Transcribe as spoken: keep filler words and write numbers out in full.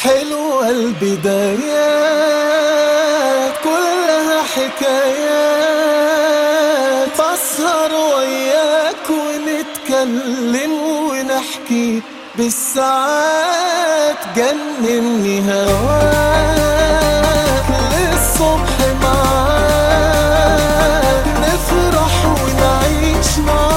حلوة البدايات كلها حكايات، أسهر وياك ونتكلم ونحكي بالساعات، جنني هواك للصبح معاك، نفرح ونعيش معاك.